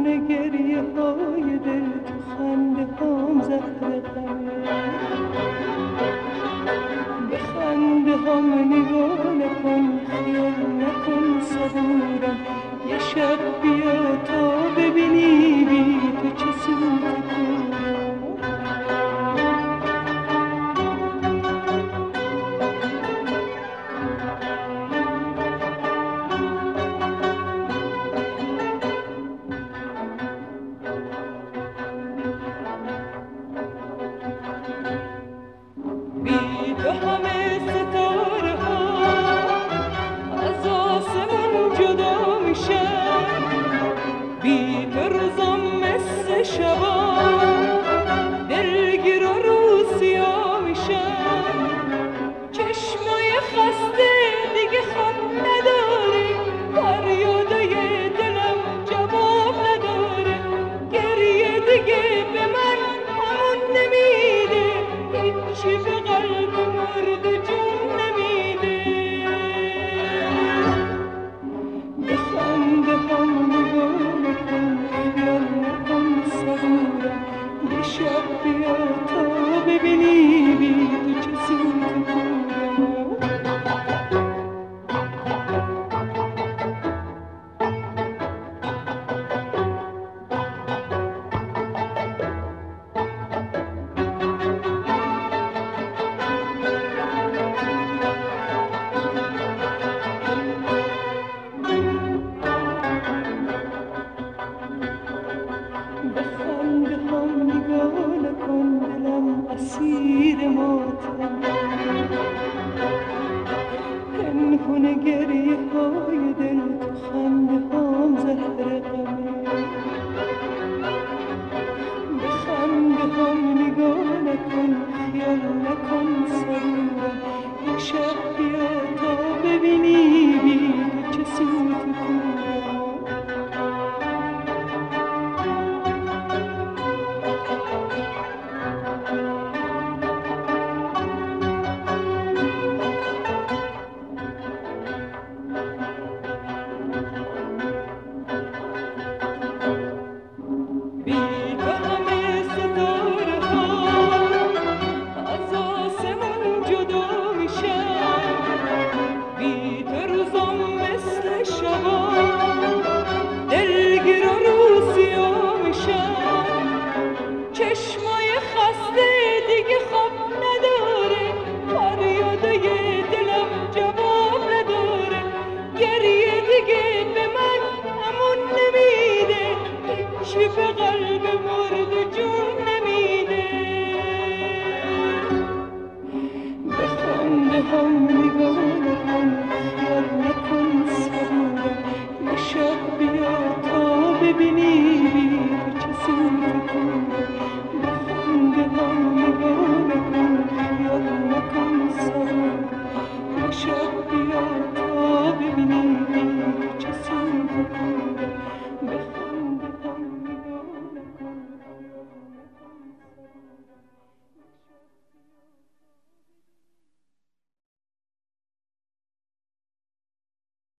پنهونه گریه های دل تو خنده هام زهر غمه به خنده هام نگاه نکن خیال نکن صبورم یه شب بیا تا ببینی بی تو چه سود کنم اسیر ماتم پنهونه گریه های دل تو خنده هام زهر غمه به خنده هام نگاه نکن خیال نکن صبورم یه شب بیا تا ببینی بی تو چه سود کنم ببینی چه سود کنم